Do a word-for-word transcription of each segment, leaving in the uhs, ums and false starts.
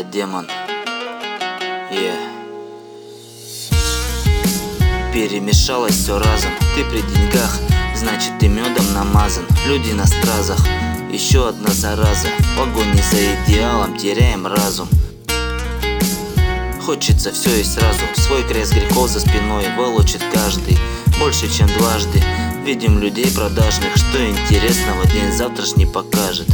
Я демон. Yeah. Перемешалось все разом. Ты при деньгах, значит ты медом намазан. Люди на стразах, еще одна зараза. В погоне за идеалом теряем разум. Хочется все и сразу. Свой крест грехов за спиной волочит каждый. Больше чем дважды. Видим людей продажных. Что интересного день завтрашний покажет.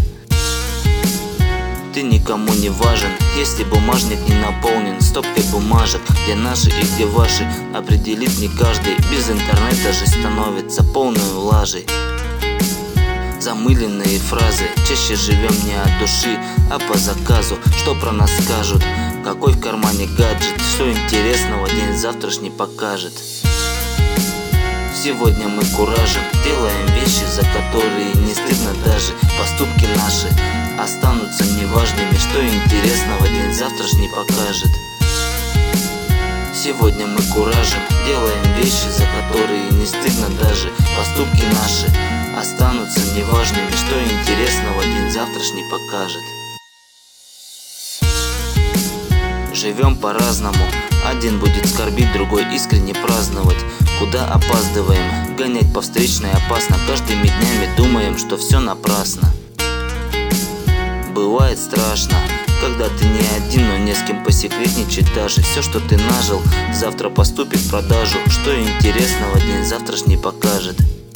Ты никому не важен, если бумажник не наполнен стопкой бумажек. Где наши и где ваши, определит не каждый. Без интернета жизнь становится полной лажей. Замыленные фразы, чаще живем не от души, а по заказу. Что про нас скажут, какой в кармане гаджет. Что интересного день завтрашний покажет. Сегодня мы куражим, делаем вещи, за которые не стыдно даже. Поступки наши останутся неважными. Что интересного день завтрашний покажет. Сегодня мы куражим, делаем вещи, за которые не стыдно даже. Поступки наши останутся неважными. Что интересного день завтрашний покажет. Живем по-разному. Один будет скорбить, другой искренне праздновать. Куда опаздываем? Гонять по встречной опасно. Каждыми днями думаем, что все напрасно. Бывает страшно, когда ты не один, но не с кем посекретничать даже. Все, что ты нажил, завтра поступит в продажу. Что интересного день завтрашний покажет.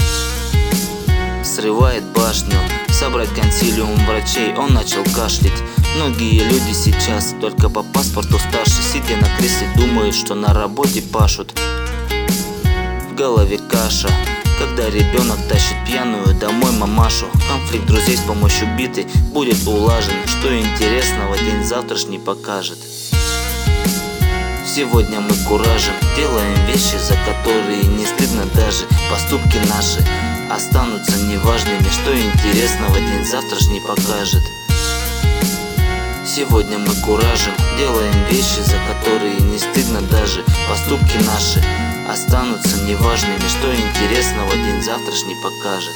Срывает башню, собрать консилиум врачей. Он начал кашлять. Многие люди сейчас только по паспорту старше. Сидя на кресле, думают, что на работе пашут. В голове каша, когда ребенок тащит пьяную домой мамашу. Конфликт друзей с помощью биты будет улажен. Что интересного день завтрашний покажет. Сегодня мы куражим, делаем вещи, за которые не стыдно даже. Поступки наши останутся неважными. Что интересного день завтрашний покажет. Сегодня мы куражим, делаем вещи, за которые не стыдно даже. Поступки наши останутся неважными. Что интересного день завтрашний покажет.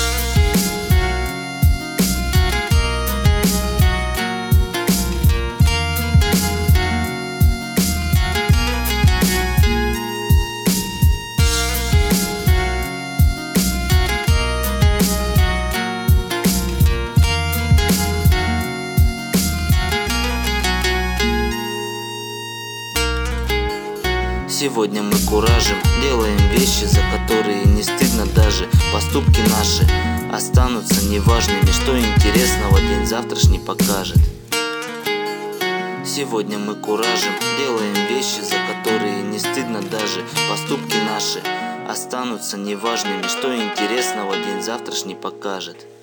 Сегодня мы куражим, делаем вещи, за которые не стыдно даже. Поступки наши останутся неважными. Что интересного день завтрашний покажет. Сегодня мы куражим, делаем вещи, за которые не стыдно даже. Поступки наши останутся неважными. Что интересного день завтрашний покажет.